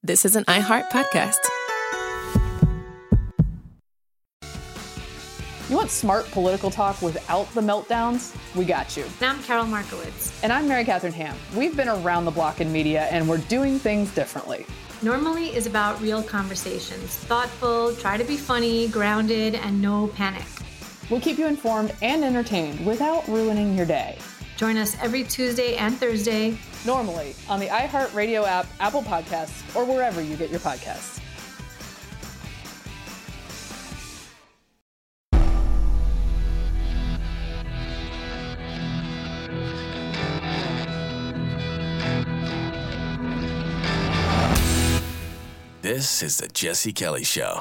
This is an iHeart podcast. You want smart political talk without the meltdowns? We got you. And I'm Carol Markowitz. And I'm Mary Catherine Ham. We've been around the block in media, and we're doing things differently. Normally is about real conversations. Thoughtful, try to be funny, grounded, and no panic. We'll keep you informed and entertained without ruining your day. Join us every Tuesday and Thursday. Normally on the iHeartRadio app, Apple Podcasts, or wherever you get your podcasts. This is the Jesse Kelly Show.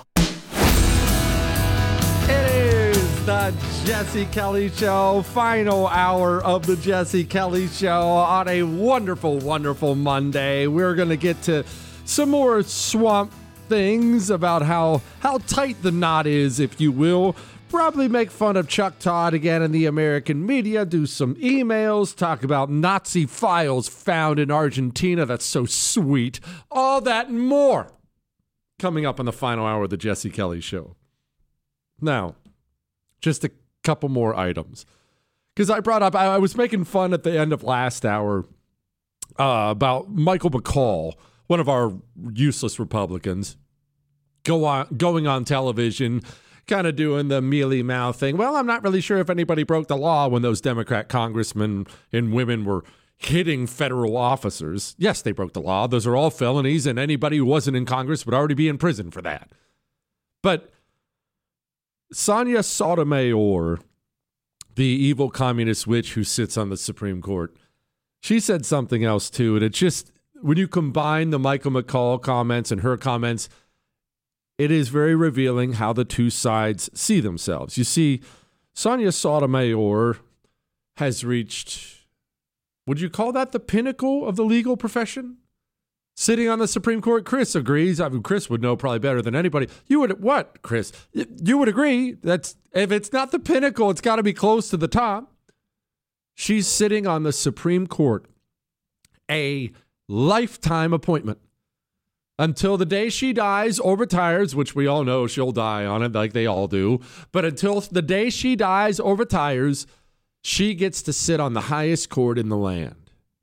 It is the Jesse Kelly Show, final hour of the Jesse Kelly Show on a wonderful, wonderful Monday. We're going to get to some more swamp things about how tight the knot is, if you will. Probably make fun of Chuck Todd again in the American media, do some emails, talk about Nazi files found in Argentina. That's so sweet. All that and more coming up on the final hour of the Jesse Kelly Show. Now, just a couple more items. Because I brought up, I was making fun at the end of last hour about Michael McCaul, one of our useless Republicans, going on television, kind of doing the mealy mouth thing. Well, I'm not really sure if anybody broke the law when those Democrat congressmen and women were hitting federal officers. Yes, they broke the law. Those are all felonies, and anybody who wasn't in Congress would already be in prison for that. But Sonia Sotomayor, the evil communist witch who sits on the Supreme Court, she said something else too. And it just, when you combine the Michael McCaul comments and her comments, it is very revealing how the two sides see themselves. You see, Sonia Sotomayor has reached, would you call that the pinnacle of the legal profession? Sitting on the Supreme Court. Chris agrees. I mean, Chris would know probably better than anybody. You would, what, Chris? You would agree that if it's not the pinnacle, it's got to be close to the top. She's sitting on the Supreme Court, a lifetime appointment. Until the day she dies or retires, which we all know she'll die on it like they all do. But until the day she dies or retires, she gets to sit on the highest court in the land.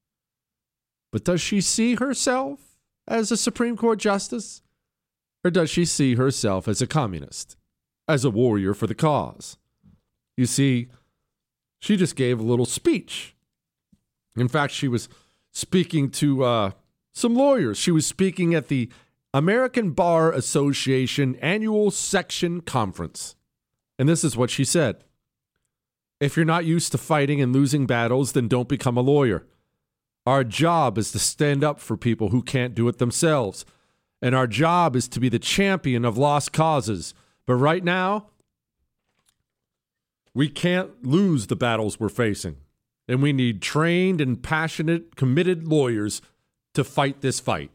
But does she see herself as a Supreme Court justice? Or does she see herself as a communist, as a warrior for the cause? You see, she just gave a little speech. In fact, she was speaking to some lawyers. She was speaking at the American Bar Association annual section conference. And this is what she said. If you're not used to fighting and losing battles, then don't become a lawyer. Our job is to stand up for people who can't do it themselves. And our job is to be the champion of lost causes. But right now, we can't lose the battles we're facing. And we need trained and passionate, committed lawyers to fight this fight.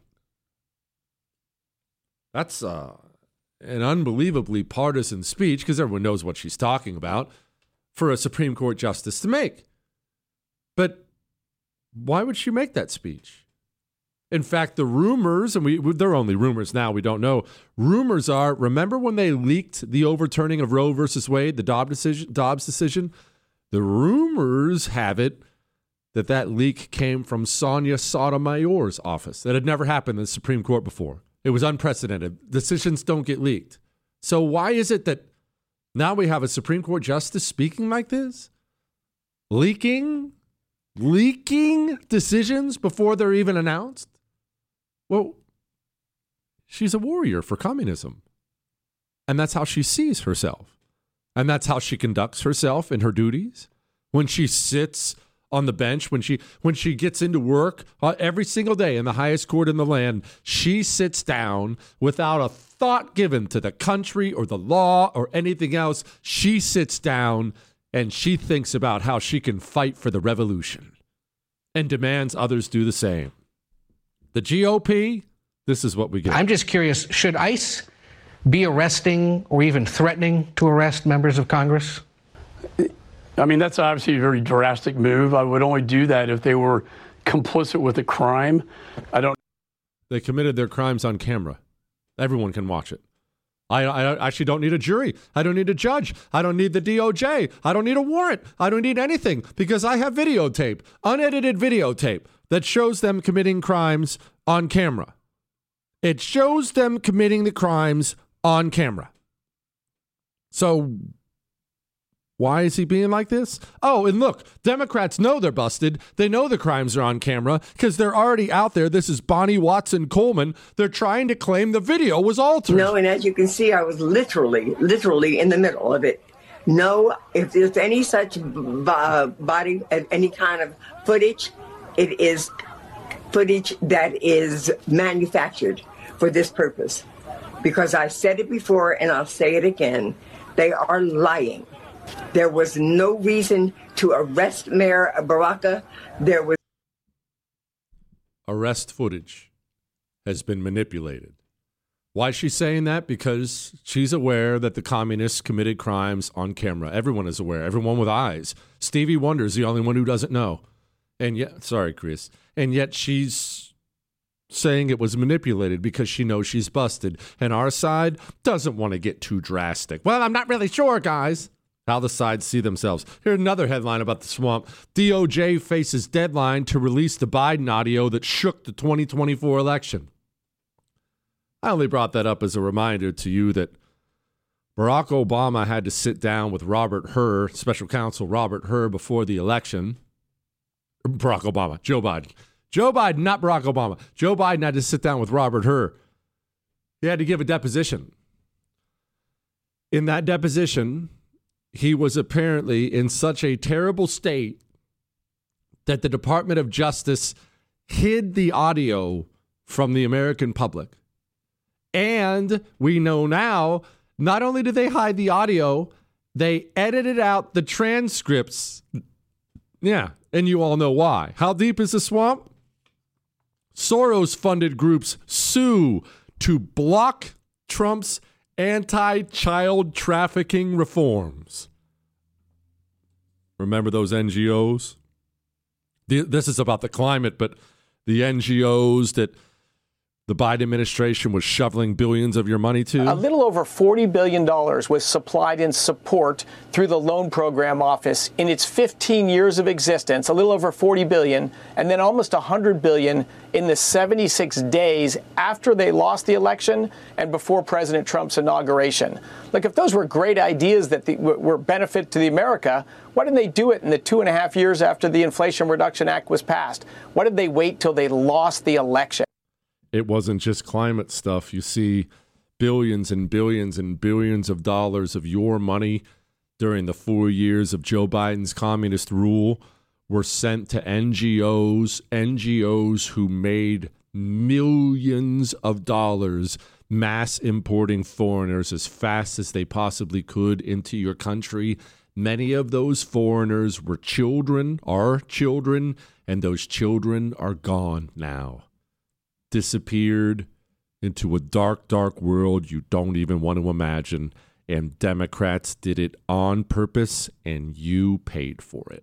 That's an unbelievably partisan speech, because everyone knows what she's talking about, for a Supreme Court justice to make. But why would she make that speech? In fact, the rumors, and they're only rumors now, we don't know. Rumors are, remember when they leaked the overturning of Roe versus Wade, the Dobbs decision? The rumors have it that leak came from Sonia Sotomayor's office. That had never happened in the Supreme Court before. It was unprecedented. Decisions don't get leaked. So why is it that now we have a Supreme Court justice speaking like this? Leaking decisions before they're even announced? Well, she's a warrior for communism. And that's how she sees herself. And that's how she conducts herself in her duties. When she sits on the bench, when she gets into work every single day in the highest court in the land, she sits down without a thought given to the country or the law or anything else. She sits down and she thinks about how she can fight for the revolution and demands others do the same. The GOP, this is what we get. I'm just curious, should ICE be arresting or even threatening to arrest members of Congress? I mean, that's obviously a very drastic move. I would only do that if they were complicit with a crime. I don't. They committed their crimes on camera. Everyone can watch it. I actually don't need a jury. I don't need a judge. I don't need the DOJ. I don't need a warrant. I don't need anything because I have videotape, unedited videotape that shows them committing crimes on camera. It shows them committing the crimes on camera. So why is he being like this? Oh, and look, Democrats know they're busted. They know the crimes are on camera because they're already out there. This is Bonnie Watson Coleman. They're trying to claim the video was altered. No, and as you can see, I was literally in the middle of it. No, if there's any such body, any kind of footage, it is footage that is manufactured for this purpose. Because I said it before and I'll say it again. They are lying. There was no reason to arrest Mayor Baraka. There was arrest footage has been manipulated. Why is she saying that? Because she's aware that the communists committed crimes on camera. Everyone is aware. Everyone with eyes. Stevie Wonder's the only one who doesn't know. And yet, sorry, Chris. And yet she's saying it was manipulated because she knows she's busted. And our side doesn't want to get too drastic. Well, I'm not really sure, guys. How the sides see themselves. Here's another headline about the swamp. DOJ faces deadline to release the Biden audio that shook the 2024 election. I only brought that up as a reminder to you that Barack Obama had to sit down with Robert Hur, special counsel Robert Hur, before the election. Barack Obama, Joe Biden. Joe Biden, not Barack Obama. Joe Biden had to sit down with Robert Hur. He had to give a deposition. In that deposition, he was apparently in such a terrible state that the Department of Justice hid the audio from the American public. And we know now, not only did they hide the audio, they edited out the transcripts. Yeah, and you all know why. How deep is the swamp? Soros-funded groups sue to block Trump's anti-child trafficking reforms. Remember those NGOs? This is about the climate, but the NGOs that the Biden administration was shoveling billions of your money to? A little over $40 billion was supplied in support through the Loan Program Office in its 15 years of existence, a little over $40 billion, and then almost $100 billion in the 76 days after they lost the election and before President Trump's inauguration. Look, if those were great ideas that were benefit to the America, why didn't they do it in the 2.5 years after the Inflation Reduction Act was passed? Why did they wait till they lost the election? It wasn't just climate stuff. You see billions and billions and billions of dollars of your money during the 4 years of Joe Biden's communist rule were sent to NGOs who made millions of dollars mass importing foreigners as fast as they possibly could into your country. Many of those foreigners were children, our children, and those children are gone now. Disappeared into a dark, dark world you don't even want to imagine. And Democrats did it on purpose, and you paid for it.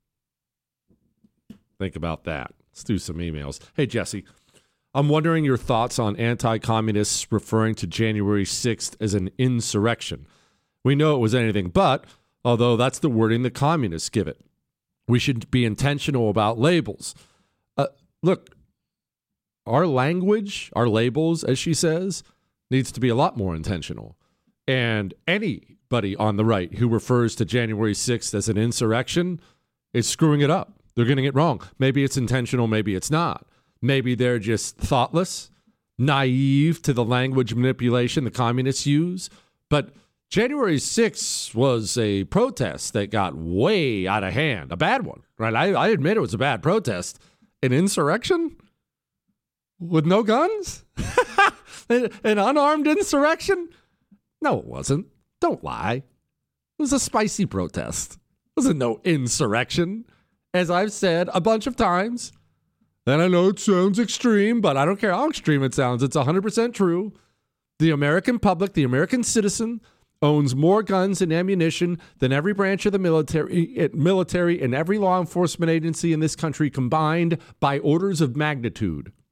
Think about that. Let's do some emails. Hey, Jesse, I'm wondering your thoughts on anti-communists referring to January 6th as an insurrection. We know it was anything but, although that's the wording the communists give it. We should be intentional about labels. Look, our language, our labels, as she says, needs to be a lot more intentional. And anybody on the right who refers to January 6th as an insurrection is screwing it up. They're getting it wrong. Maybe it's intentional, maybe it's not. Maybe they're just thoughtless, naive to the language manipulation the communists use. But January 6th was a protest that got way out of hand, a bad one, right? I admit it was a bad protest. An insurrection? With no guns? An unarmed insurrection? No, it wasn't. Don't lie. It was a spicy protest. It wasn't no insurrection. As I've said a bunch of times, and I know it sounds extreme, but I don't care how extreme it sounds. It's 100% true. The American public, the American citizen, owns more guns and ammunition than every branch of the military and every law enforcement agency in this country combined by orders of magnitude.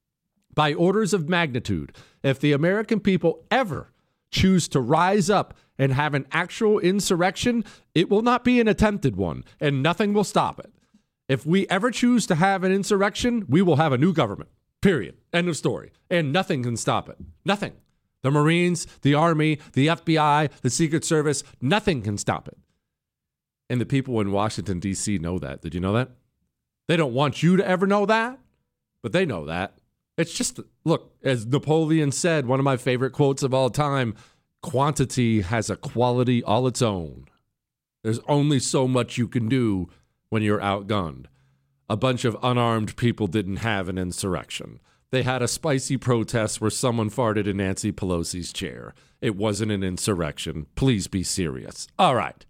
by orders of magnitude. If the American people ever choose to rise up and have an actual insurrection, it will not be an attempted one, and nothing will stop it. If we ever choose to have an insurrection, we will have a new government, period. End of story. And nothing can stop it. Nothing. The Marines, the Army, the FBI, the Secret Service, nothing can stop it. And the people in Washington, D.C. know that. Did you know that? They don't want you to ever know that, but they know that. It's just, look, as Napoleon said, one of my favorite quotes of all time, quantity has a quality all its own. There's only so much you can do when you're outgunned. A bunch of unarmed people didn't have an insurrection. They had a spicy protest where someone farted in Nancy Pelosi's chair. It wasn't an insurrection. Please be serious. All right.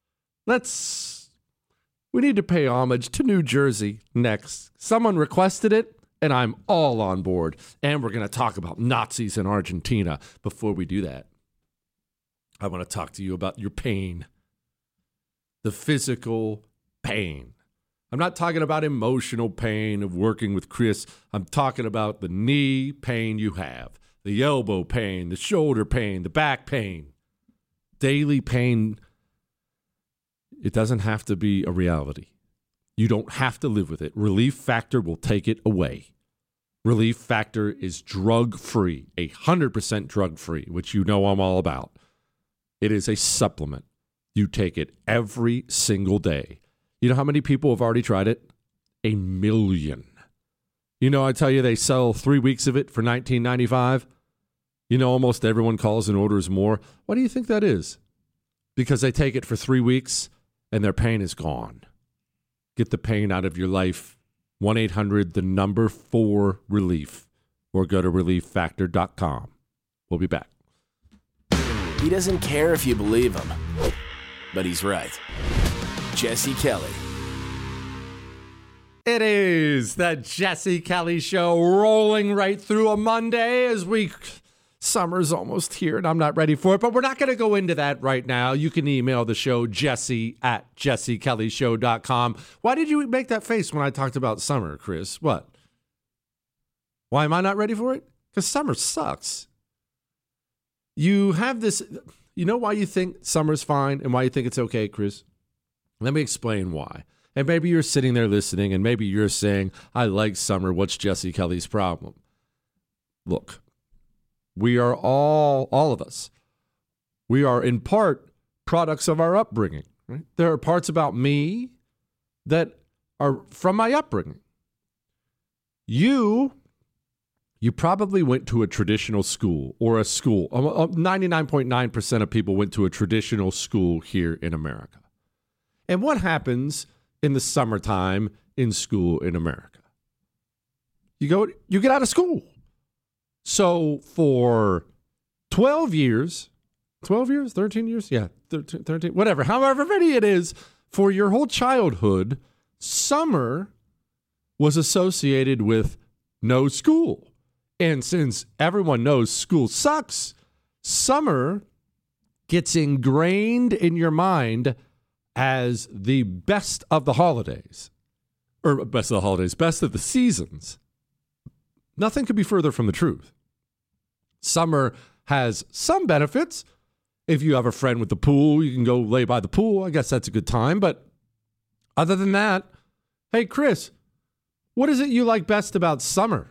We need to pay homage to New Jersey next. Someone requested it, and I'm all on board. And we're going to talk about Nazis in Argentina. Before we do that, I want to talk to you about your pain. The physical pain. I'm not talking about emotional pain of working with Chris. I'm talking about the knee pain you have, the elbow pain, the shoulder pain, the back pain, daily pain. It doesn't have to be a reality. You don't have to live with it. Relief Factor will take it away. Relief Factor is drug-free, 100% drug-free, which you know I'm all about. It is a supplement. You take it every single day. You know how many people have already tried it? 1 million. You know, I tell you, they sell 3 weeks of it for $19.95. You know, almost everyone calls and orders more. Why do you think that is? Because they take it for 3 weeks and their pain is gone. Get the pain out of your life. 1-800-4-RELIEF or go to relieffactor.com. We'll be back. He doesn't care if you believe him, but he's right. Jesse Kelly. It is the Jesse Kelly Show, rolling right through a Monday as summer's almost here and I'm not ready for it, but we're not going to go into that right now. You can email the show, jesse@jessekellyshow.com. Why did you make that face when I talked about summer, Chris? What? Why am I not ready for it? Because summer sucks. You have this, you know why you think summer's fine and why you think it's okay, Chris? Let me explain why. And maybe you're sitting there listening and maybe you're saying, I like summer. What's Jesse Kelly's problem? Look, we are all of us. We are in part products of our upbringing. Right? There are parts about me that are from my upbringing. You probably went to a traditional school or a school. 99.9% of people went to a traditional school here in America. And what happens in the summertime in school in America? You get out of school. So for 13 years, yeah, 13, whatever, however many it is, for your whole childhood, summer was associated with no school. And since everyone knows school sucks, summer gets ingrained in your mind as the best of the holidays, or best of the holidays, best of the seasons. Nothing could be further from the truth. Summer has some benefits. If you have a friend with the pool, you can go lay by the pool. I guess that's a good time. But other than that, hey, Chris, what is it you like best about summer?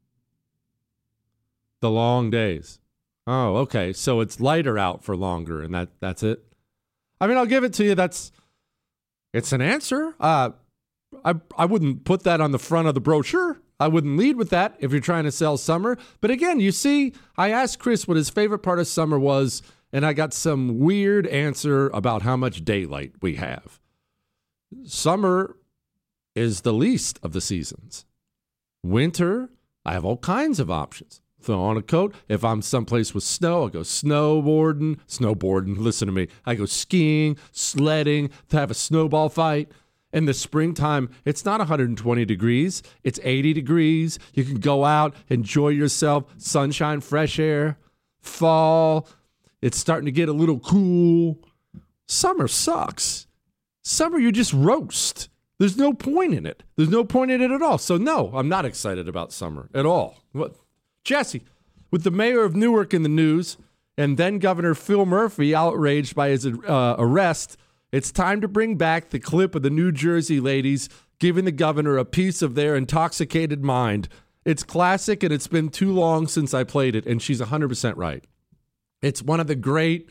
The long days. Oh, okay. So it's lighter out for longer, and that's it? I mean, I'll give it to you. It's an answer. I wouldn't put that on the front of the brochure. I wouldn't lead with that if you're trying to sell summer. But again, you see, I asked Chris what his favorite part of summer was, and I got some weird answer about how much daylight we have. Summer is the least of the seasons. Winter, I have all kinds of options. Throw on a coat. If I'm someplace with snow, I go snowboarding, listen to me. I go skiing, sledding, to have a snowball fight. In the springtime, it's not 120 degrees. It's 80 degrees. You can go out, enjoy yourself, sunshine, fresh air. Fall, it's starting to get a little cool. Summer sucks. Summer, you just roast. There's no point in it. There's no point in it at all. So no, I'm not excited about summer at all. What, Jesse, with the mayor of Newark in the news and then Governor Phil Murphy outraged by his arrest, it's time to bring back the clip of the New Jersey ladies giving the governor a piece of their intoxicated mind. It's classic, and it's been too long since I played it, and she's 100% right. It's one of the great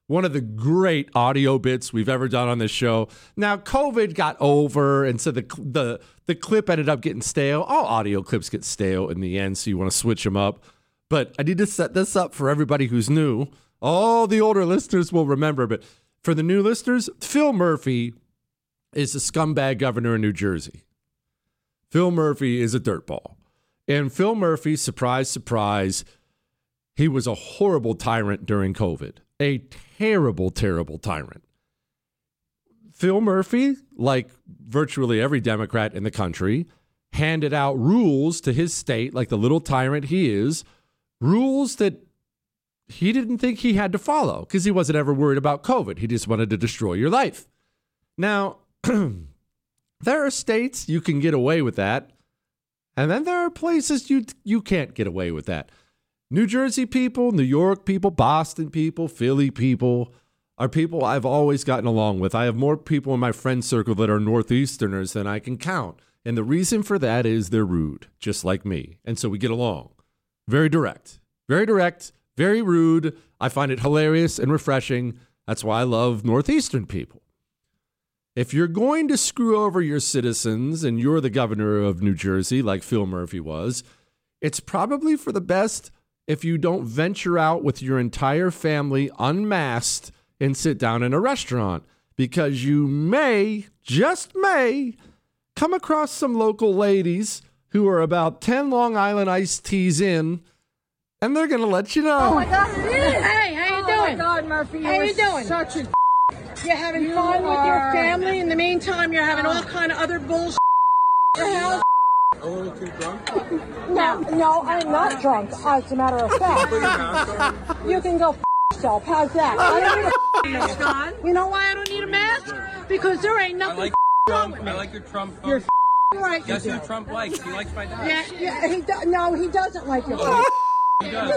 audio bits we've ever done on this show. Now, COVID got over, and so the clip ended up getting stale. All audio clips get stale in the end, so you want to switch them up. But I need to set this up for everybody who's new. All the older listeners will remember, but for the new listeners, Phil Murphy is a scumbag governor in New Jersey. Phil Murphy is a dirtball. And Phil Murphy, surprise, surprise, he was a horrible tyrant during COVID. A terrible, terrible tyrant. Phil Murphy, like virtually every Democrat in the country, handed out rules to his state, like the little tyrant he is, rules that he didn't think he had to follow because he wasn't ever worried about COVID. He just wanted to destroy your life. Now, there are states you can get away with that, and then there are places you can't get away with that. New Jersey people, New York people, Boston people, Philly people are people I've always gotten along with. I have more people in my friend circle that are Northeasterners than I can count. And the reason for that is they're rude, just like me. And so we get along. Very direct, very rude. I find it hilarious and refreshing. That's why I love Northeastern people. If you're going to screw over your citizens and you're the governor of New Jersey, like Phil Murphy was, it's probably for the best if you don't venture out with your entire family unmasked and sit down in a restaurant, because you may, just may, come across some local ladies who are about 10 Long Island iced teas in, and they're going to let you know. Oh, my God, it is. Hey, how you doing? Oh, my God, Murphy, how you doing? Such a You're having fun with your family. In the meantime, you're having all kind of other bullshit at your house. A little too drunk? No, I'm not drunk, as a matter of fact. You can go yourself. How's that? I don't need a mask on. You know why I don't need a mask? Because there ain't nothing wrong with me. I like your Trump phone. You're right. Guess who Trump likes? He likes my dad. Yeah, no, he doesn't like your phone. He does.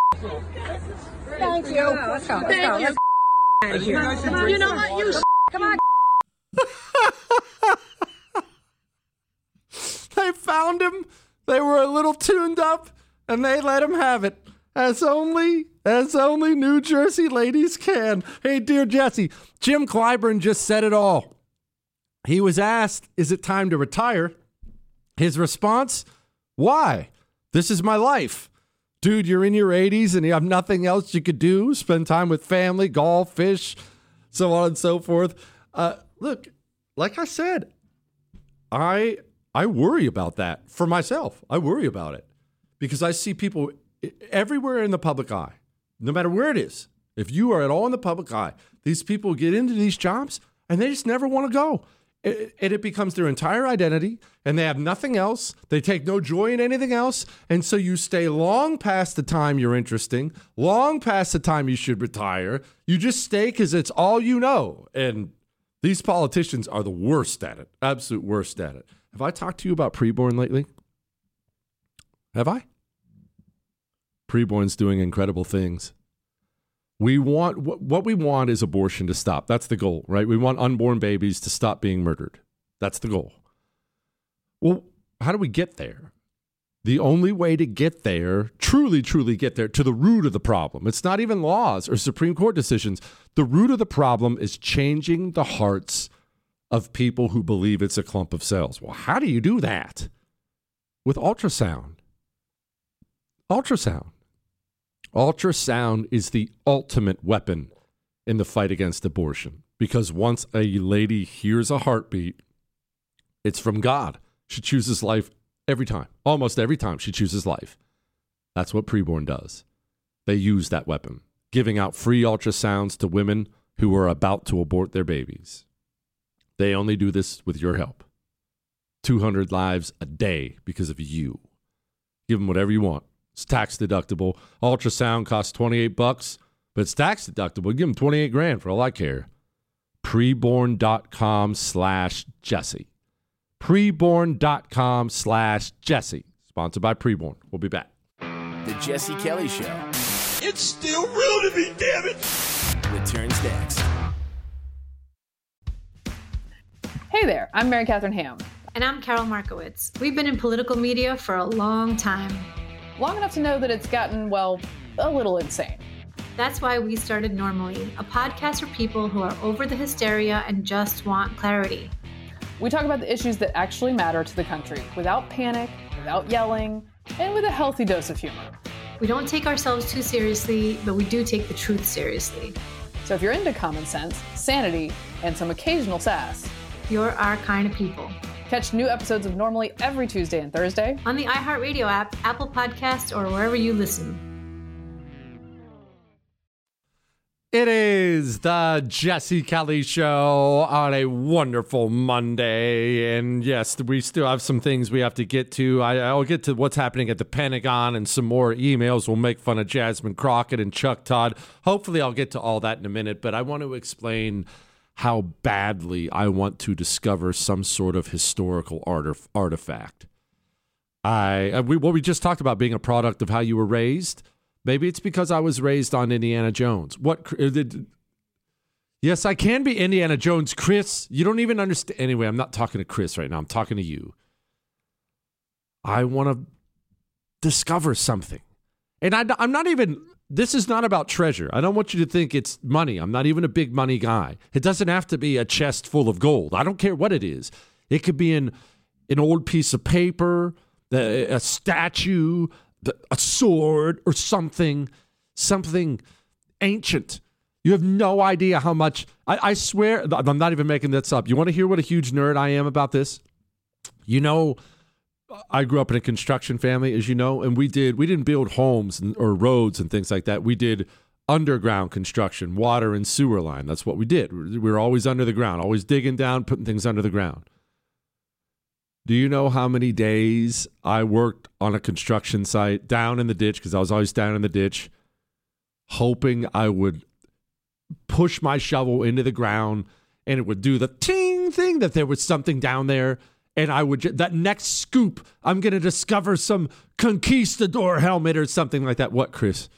Thank you. Let's go. Thank you. You know what? You Come on. They found him. They were a little tuned up, and they let him have it, as only New Jersey ladies can. Hey, dear Jesse, Jim Clyburn just said it all. He was asked, is it time to retire? His response, why? This is my life. Dude, you're in your 80s and you have nothing else you could do. Spend time with family, golf, fish, so on and so forth. Look, like I said, I worry about that for myself. I worry about it because I see people everywhere in the public eye, no matter where it is. If you are at all in the public eye, these people get into these jobs and they just never want to go. And it becomes their entire identity, and they have nothing else. They take no joy in anything else. And so you stay long past the time you're interesting, long past the time you should retire. You just stay because it's all you know. And these politicians are the worst at it, absolute worst at it. Have I talked to you about preborn lately? Have I? Preborn's doing incredible things. What we want is abortion to stop. That's the goal, right? We want unborn babies to stop being murdered. That's the goal. Well, how do we get there? The only way to get there, truly get there, to the root of the problem, it's not even laws or Supreme Court decisions. The root of the problem is changing the hearts of people who believe it's a clump of cells. Well, how do you do that? With ultrasound. Ultrasound is the ultimate weapon in the fight against abortion, because once a lady hears a heartbeat, it's from God. She chooses life every time. Almost every time she chooses life. That's what preborn does. They use that weapon, giving out free ultrasounds to women who are about to abort their babies. They only do this with your help. 200 lives a day because of you. Give them whatever you want. It's tax deductible. Ultrasound costs $28, but it's tax deductible. Give them $28,000 for all I care. Preborn.com/Jesse. Preborn.com/Jesse. Sponsored by Preborn. We'll be back. The Jesse Kelly Show It's still real to me, damn it. returns next. Hey there, I'm Mary Catherine Ham. And I'm Carol Markowitz. We've been in political media for a long time. Long enough to know that it's gotten, well, a little insane. That's why we started Normally, a podcast for people who are over the hysteria and just want clarity. We talk about the issues that actually matter to the country without panic, without yelling, and with a healthy dose of humor. We don't take ourselves too seriously, but we do take the truth seriously. So if you're into common sense, sanity, and some occasional sass, you're our kind of people. Catch new episodes of Normally every Tuesday and Thursday on the iHeartRadio app, Apple Podcasts, or wherever you listen. It is the Jesse Kelly Show on a wonderful Monday. And yes, we still have some things we have to get to. I'll get to what's happening at the Pentagon and some more emails. We'll make fun of Jasmine Crockett and Chuck Todd. Hopefully I'll get to all that in a minute, but I want to explain how badly I want to discover some sort of historical artifact. We just talked about being a product of how you were raised. Maybe it's because I was raised on Indiana Jones. Yes, I can be Indiana Jones, Chris. You don't even understand. Anyway, I'm not talking to Chris right now. I'm talking to you. I want to discover something. And I'm not even, this is not about treasure. I don't want you to think it's money. I'm not even a big money guy. It doesn't have to be a chest full of gold. I don't care what it is. It could be an old piece of paper, a statue, a sword, or something ancient. You have no idea how much. I swear, I'm not even making this up. You want to hear what a huge nerd I am about this? You know, I grew up in a construction family, as you know, and we didn't build homes or roads and things like that. We did underground construction, water and sewer line. That's what we did. We were always under the ground, always digging down, putting things under the ground. Do you know how many days I worked on a construction site down in the ditch, because I was always down in the ditch, hoping I would push my shovel into the ground and it would do the ting thing, that there was something down there, and I would, that next scoop, I'm going to discover some conquistador helmet or something like that. What, Chris?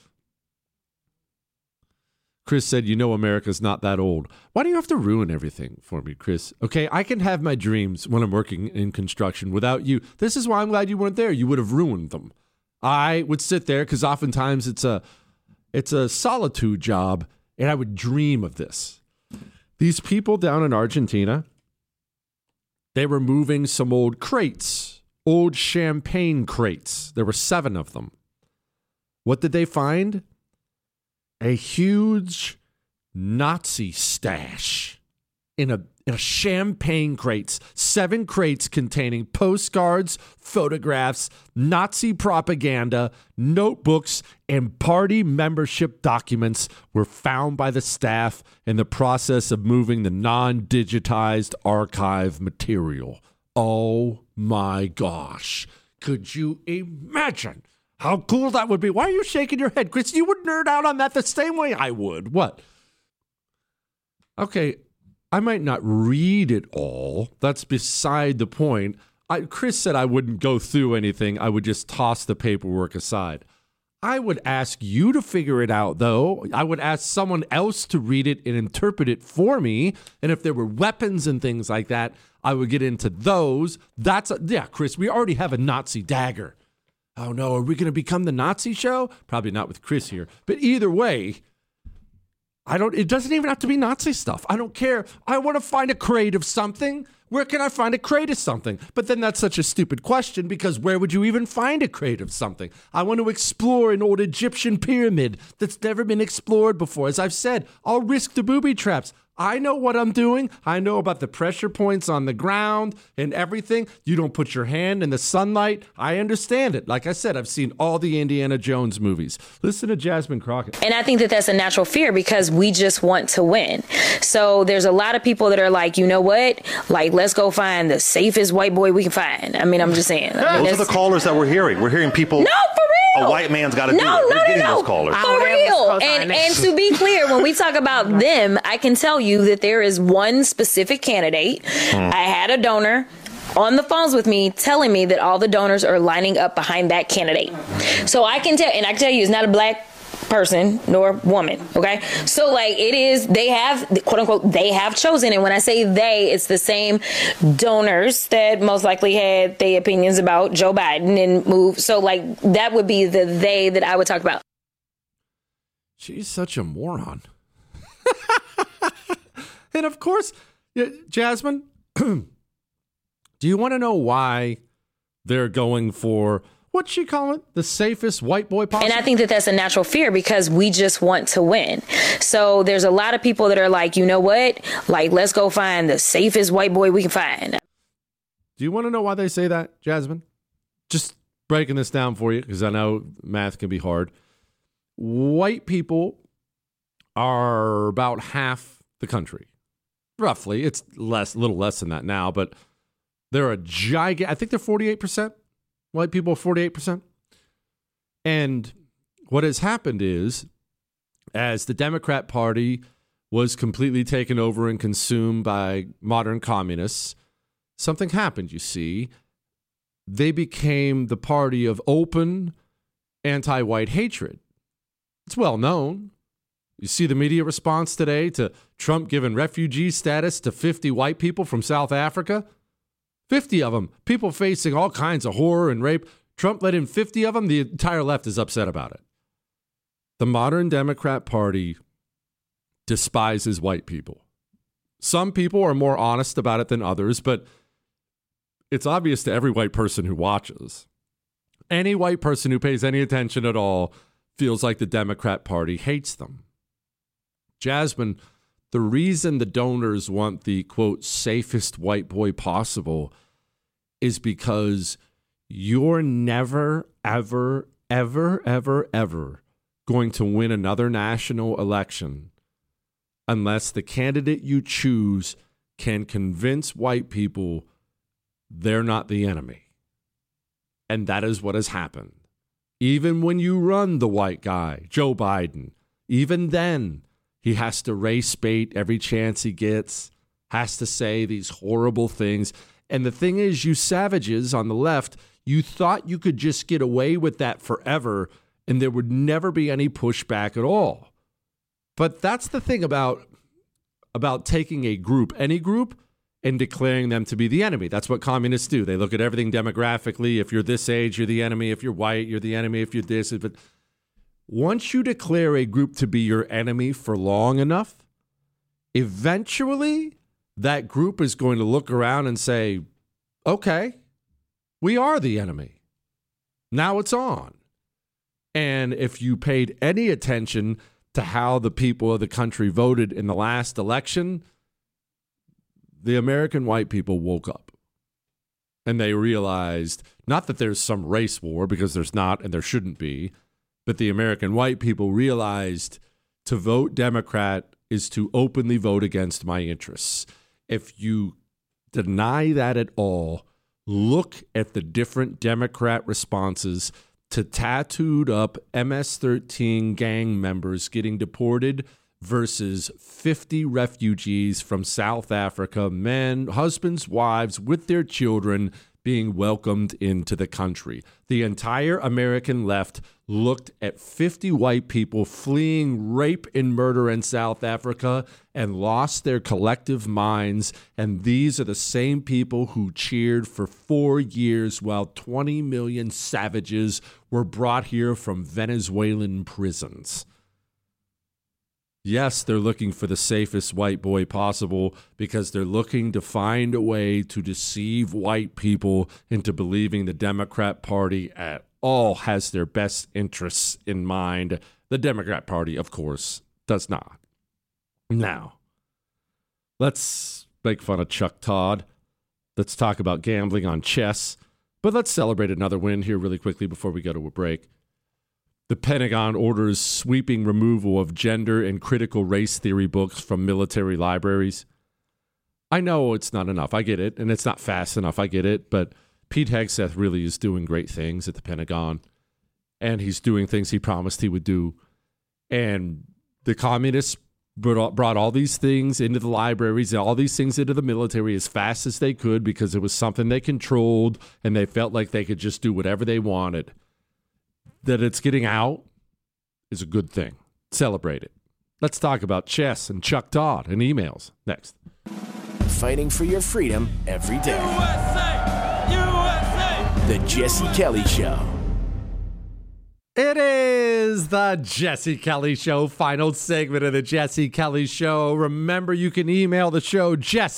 Chris said, you know, America's not that old. Why do you have to ruin everything for me, Chris? Okay, I can have my dreams when I'm working in construction without you. This is why I'm glad you weren't there. You would have ruined them. I would sit there because oftentimes it's a solitude job, and I would dream of this. These people down in Argentina, they were moving some old crates, old champagne crates. There were 7 of them. What did they find? A huge Nazi stash in a champagne crates. 7 crates containing postcards, photographs, Nazi propaganda, notebooks, and party membership documents were found by the staff in the process of moving the non-digitized archive material. Oh my gosh. Could you imagine how cool that would be? Why are you shaking your head, Chris? You would nerd out on that the same way I would. What? Okay, I might not read it all. That's beside the point. Chris said I wouldn't go through anything. I would just toss the paperwork aside. I would ask you to figure it out, though. I would ask someone else to read it and interpret it for me. And if there were weapons and things like that, I would get into those. Yeah, Chris, we already have a Nazi dagger. Oh, no, are we going to become the Nazi show? Probably not with Chris here. But either way, it doesn't even have to be Nazi stuff. I don't care. I want to find a crate of something. Where can I find a crate of something? But then that's such a stupid question, because where would you even find a crate of something? I want to explore an old Egyptian pyramid that's never been explored before. As I've said, I'll risk the booby traps. I know what I'm doing. I know about the pressure points on the ground and everything. You don't put your hand in the sunlight. I understand it. Like I said, I've seen all the Indiana Jones movies. Listen to Jasmine Crockett. And I think that that's a natural fear, because we just want to win. So there's a lot of people that are like, you know what? Like, let's go find the safest white boy we can find. I mean, I'm just saying. Those are the callers that we're hearing. We're hearing people. No, for real. A white man's got to do it. We're getting those callers. For real. And to be clear, when we talk about them, I can tell you that there is one specific candidate. I had a donor. on the phones with me telling me that all the donors are lining up behind that candidate. So I can tell, and I can tell you it's not a black person nor woman, okay? So like it is, they have, quote unquote, they have chosen. And when I say they, it's the same donors that most likely had their opinions about Joe Biden and move. So like that would be the they that I would talk about. She's such a moron. And of course, Jasmine, do you want to know why they're going for, what's she call it? The safest white boy possible? And I think that that's a natural fear because we just want to win. So there's a lot of people that are like, you know what? Like, let's go find the safest white boy we can find. Do you want to know why they say that, Jasmine? Just breaking this down for you because I know math can be hard. White people are about half the country. Roughly. It's a little less than that now, but they're a gigantic, I think they're 48%. White people are 48%. And what has happened is, as the Democrat Party was completely taken over and consumed by modern communists, something happened, you see. They became the party of open anti-white hatred. It's well known. You see the media response today to Trump giving refugee status to 50 white people from South Africa. 50 of them, people facing all kinds of horror and rape. Trump let in 50 of them. The entire left is upset about it. The modern Democrat Party despises white people. Some people are more honest about it than others, but it's obvious to every white person who watches. Any white person who pays any attention at all feels like the Democrat Party hates them. Jasmine, the reason the donors want the, quote, safest white boy possible is because you're never, ever, ever, ever, ever going to win another national election unless the candidate you choose can convince white people they're not the enemy. And that is what has happened. Even when you run the white guy, Joe Biden, even then, he has to race bait every chance he gets, has to say these horrible things. And the thing is, you savages on the left, you thought you could just get away with that forever and there would never be any pushback at all. But that's the thing about taking a group, any group, and declaring them to be the enemy. That's what communists do. They look at everything demographically. If you're this age, you're the enemy. If you're white, you're the enemy. If you're this, but once you declare a group to be your enemy for long enough, eventually that group is going to look around and say, okay, we are the enemy. Now it's on. And if you paid any attention to how the people of the country voted in the last election, the American white people woke up and they realized not that there's some race war, because there's not and there shouldn't be, but the American white people realized to vote Democrat is to openly vote against my interests. If you deny that at all, look at the different Democrat responses to tattooed up MS-13 gang members getting deported versus 50 refugees from South Africa, men, husbands, wives with their children being welcomed into the country. The entire American left looked at 50 white people fleeing rape and murder in South Africa and lost their collective minds. And these are the same people who cheered for 4 years while 20 million savages were brought here from Venezuelan prisons. Yes, they're looking for the safest white boy possible because they're looking to find a way to deceive white people into believing the Democrat Party at all has their best interests in mind. The Democrat Party, of course, does not. Now, let's make fun of Chuck Todd. Let's talk about gambling on chess. But let's celebrate another win here really quickly before we go to a break. The Pentagon orders sweeping removal of gender and critical race theory books from military libraries. I know it's not enough. I get it. And it's not fast enough. I get it. But Pete Hegseth really is doing great things at the Pentagon. And he's doing things he promised he would do. And the communists brought all these things into the libraries and all these things into the military as fast as they could because it was something they controlled and they felt like they could just do whatever they wanted. That it's getting out is a good thing. Celebrate it. Let's talk about chess and Chuck Todd and emails next. Fighting for your freedom every day. USA! USA! The Jesse Kelly Show. It is the Jesse Kelly Show, final segment of the Jesse Kelly Show. Remember, you can email the show,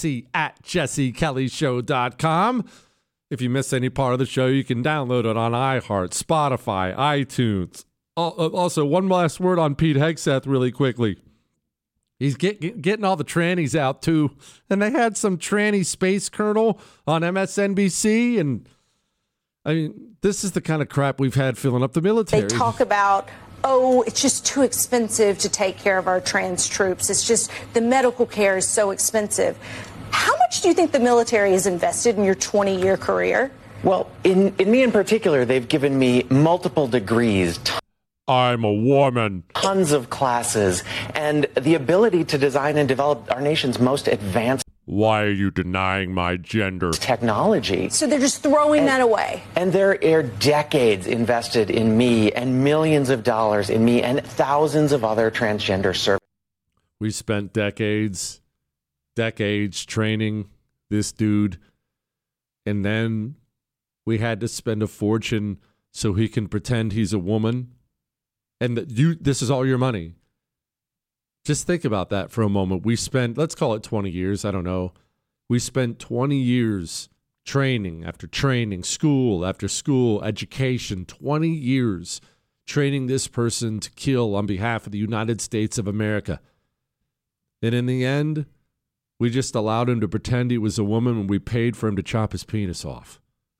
jesse@jessekellyshow.com. If you miss any part of the show, you can download it on iHeart, Spotify, iTunes. Also, one last word on Pete Hegseth really quickly. He's getting all the trannies out, too. And they had some tranny space colonel on MSNBC, and I mean, this is the kind of crap we've had filling up the military. They talk about, oh, it's just too expensive to take care of our trans troops. It's just the medical care is so expensive. How much do you think the military has invested in your 20-year career? Well, in me in particular, they've given me multiple degrees. I'm a woman. Tons of classes and the ability to design and develop our nation's most advanced. Why are you denying my gender? Technology. So they're just throwing that away. And there are decades invested in me and millions of dollars in me and thousands of other transgender services. We spent decades training this dude. And then we had to spend a fortune so he can pretend he's a woman. And this is all your money. Just think about that for a moment. We spent, let's call it 20 years. I don't know. We spent 20 years training after training, school after school, education, 20 years training this person to kill on behalf of the United States of America. And in the end, we just allowed him to pretend he was a woman when we paid for him to chop his penis off.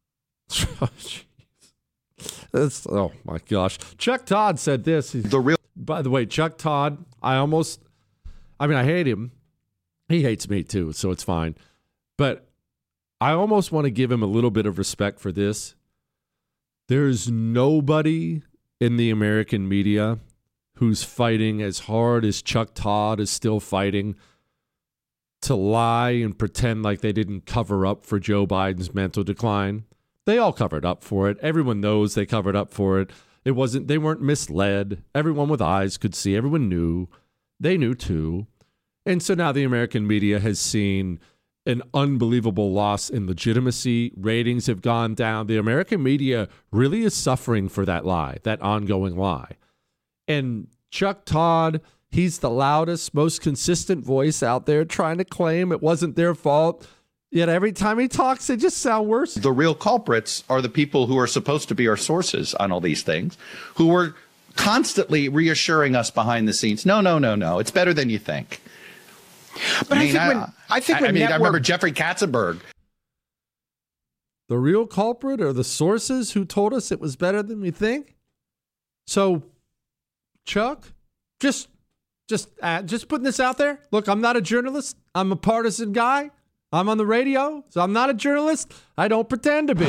Oh my gosh. Chuck Todd said this. By the way, Chuck Todd, I hate him. He hates me too, so it's fine. But I almost want to give him a little bit of respect for this. There's nobody in the American media who's fighting as hard as Chuck Todd is still fighting to lie and pretend like they didn't cover up for Joe Biden's mental decline. They all covered up for it. Everyone knows they covered up for it. They weren't misled. Everyone with eyes could see. Everyone knew. They knew too. And so now the American media has seen an unbelievable loss in legitimacy. Ratings have gone down. The American media really is suffering for that lie, that ongoing lie. And Chuck Todd, he's the loudest, most consistent voice out there trying to claim it wasn't their fault. Yet every time he talks, it just sounds worse. The real culprits are the people who are supposed to be our sources on all these things, who were constantly reassuring us behind the scenes. No. It's better than you think. But I remember Jeffrey Katzenberg. The real culprit are the sources who told us it was better than we think. So, Chuck, just putting this out there. Look, I'm not a journalist. I'm a partisan guy. I'm on the radio, so I'm not a journalist. I don't pretend to be.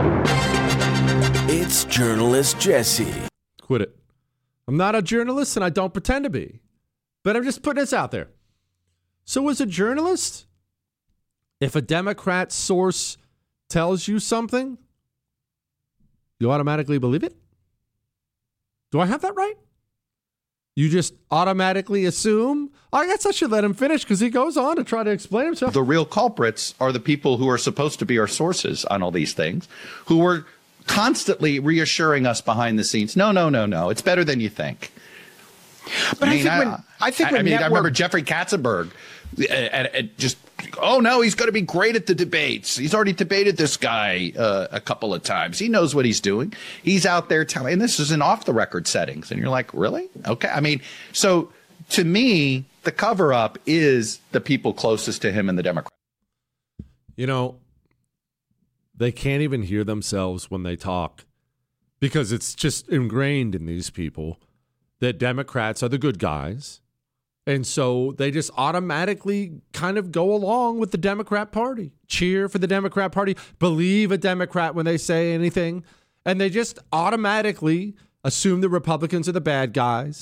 It's Journalist Jesse. Quit it. I'm not a journalist, and I don't pretend to be. But I'm just putting this out there. So as a journalist, if a Democrat source tells you something, you automatically believe it? Do I have that right? You just automatically assume? I guess I should let him finish because he goes on to try to explain himself. The real culprits are the people who are supposed to be our sources on all these things, who were constantly reassuring us behind the scenes. No. It's better than you think. But I remember Jeffrey Katzenberg just, oh no, he's going to be great at the debates. He's already debated this guy a couple of times. He knows what he's doing. He's out there telling, and this is in off the record settings. And you're like, really? Okay. So to me, the cover up is the people closest to him and the Democrats. You know, they can't even hear themselves when they talk because it's just ingrained in these people that Democrats are the good guys. And so they just automatically kind of go along with the Democrat Party, cheer for the Democrat Party, believe a Democrat when they say anything. And they just automatically assume the Republicans are the bad guys.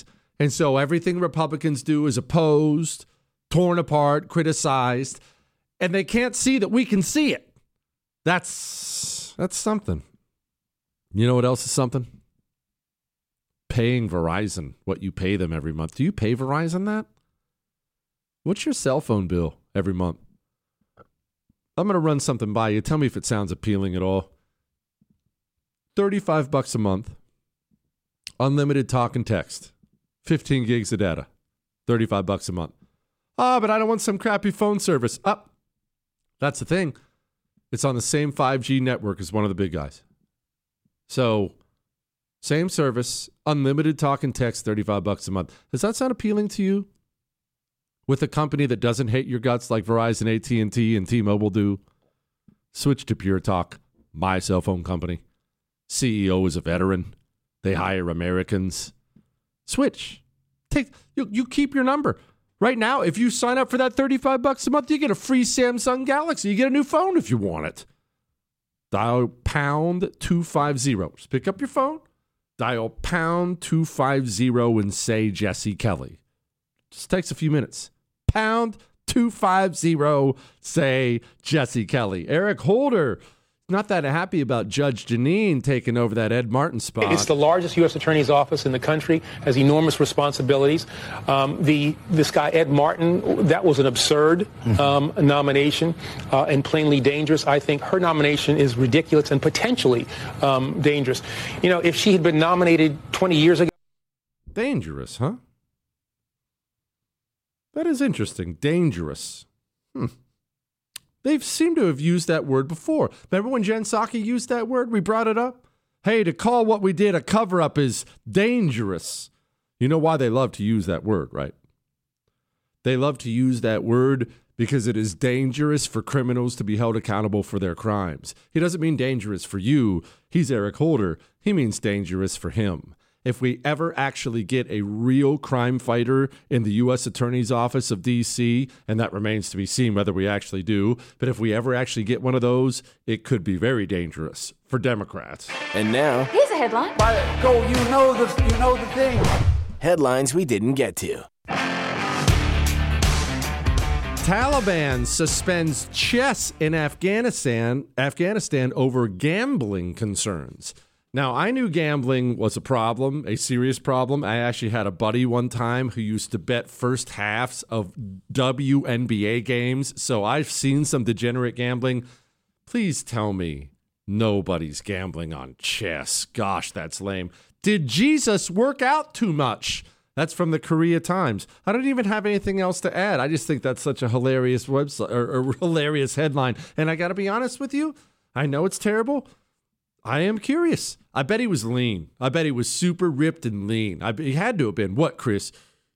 And so everything Republicans do is opposed, torn apart, criticized, and they can't see that we can see it. That's something. You know what else is something? Paying Verizon what you pay them every month. Do you pay Verizon that? What's your cell phone bill every month? I'm going to run something by you. Tell me if it sounds appealing at all. $35 a month. Unlimited talk and text. 15 gigs of data. $35 a month. But I don't want some crappy phone service. That's the thing. It's on the same 5G network as one of the big guys. So, same service, unlimited talk and text, $35 a month. Does that sound appealing to you? With a company that doesn't hate your guts like Verizon, AT&T, and T-Mobile do? Switch to Pure Talk, my cell phone company. CEO is a veteran. They hire Americans. Switch. You keep your number. Right now, if you sign up for that $35 a month, you get a free Samsung Galaxy. You get a new phone if you want it. Dial pound 250. Just pick up your phone, dial pound 250 and say Jesse Kelly. Just takes a few minutes. Pound 250, say Jesse Kelly. Eric Holder, not that happy about Judge Jeanine taking over that Ed Martin spot. It's the largest U.S. Attorney's office in the country, has enormous responsibilities. This guy, Ed Martin, that was an absurd nomination and plainly dangerous. I think her nomination is ridiculous and potentially dangerous. You know, if she had been nominated 20 years ago. Dangerous, huh? That is interesting. Dangerous. They seem to have used that word before. Remember when Jen Psaki used that word? We brought it up. Hey, to call what we did a cover-up is dangerous. You know why they love to use that word, right? They love to use that word because it is dangerous for criminals to be held accountable for their crimes. He doesn't mean dangerous for you. He's Eric Holder. He means dangerous for him. If we ever actually get a real crime fighter in the U.S. Attorney's Office of D.C., and that remains to be seen whether we actually do, but if we ever actually get one of those, it could be very dangerous for Democrats. And now, here's a headline. Go, you know the thing. Headlines we didn't get to. Taliban suspends chess in Afghanistan over gambling concerns. Now, I knew gambling was a problem, a serious problem. I actually had a buddy one time who used to bet first halves of WNBA games, so I've seen some degenerate gambling. Please tell me nobody's gambling on chess. Gosh, that's lame. Did Jesus work out too much? That's from the Korea Times. I don't even have anything else to add. I just think that's such a hilarious website or hilarious headline. And I got to be honest with you, I know it's terrible. I am curious. I bet he was lean. I bet he was super ripped and lean. He had to have been. What, Chris?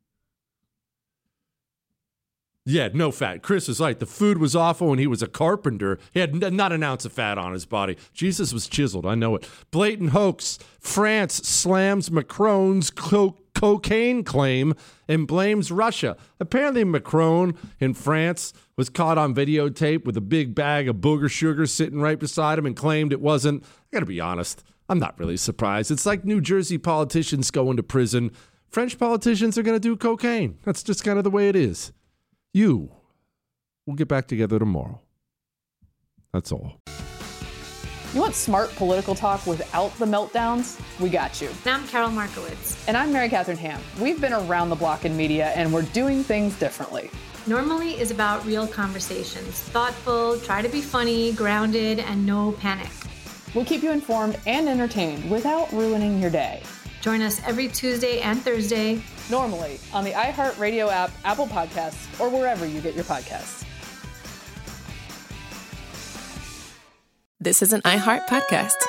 Yeah, no fat. Chris is right. The food was awful and he was a carpenter. He had not an ounce of fat on his body. Jesus was chiseled. I know it. Blatant hoax. France slams Macron's cocaine claim and blames Russia. Apparently Macron in France was caught on videotape with a big bag of booger sugar sitting right beside him and claimed it wasn't. I gotta be honest, I'm not really surprised. It's like New Jersey politicians going to prison. French politicians are gonna do cocaine. That's just kind of the way it is. We'll get back together tomorrow. That's all. You want smart political talk without the meltdowns? We got you. And I'm Carol Markowitz. And I'm Mary Catherine Ham. We've been around the block in media, and we're doing things differently. Normally is about real conversations. Thoughtful, try to be funny, grounded, and no panic. We'll keep you informed and entertained without ruining your day. Join us every Tuesday and Thursday. Normally on the iHeartRadio app, Apple Podcasts, or wherever you get your podcasts. This is an iHeart podcast.